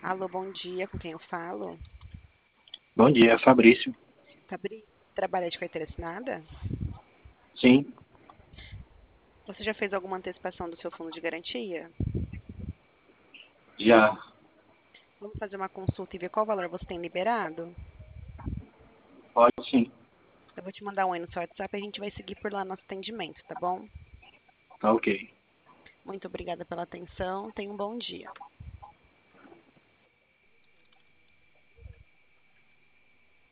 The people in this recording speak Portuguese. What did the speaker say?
Alô, bom dia, com quem eu falo? Bom dia, Fabrício. Fabrício, trabalha de carteira assinada? Sim, Você já fez alguma antecipação do seu fundo de garantia? já Vamos fazer uma consulta e ver qual valor você tem liberado? pode sim. Eu vou te mandar um aí no seu WhatsApp e a gente vai seguir por lá nosso atendimento, tá bom? Tá ok. Muito obrigada pela atenção, tenha um bom dia.